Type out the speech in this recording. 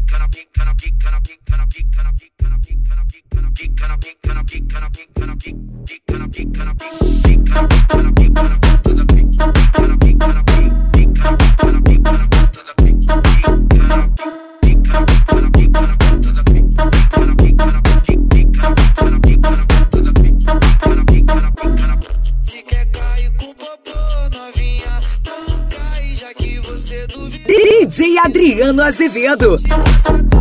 Se quer cair com popô, novinha, então cai, já que você duvida. DJ Adriano Azevedo.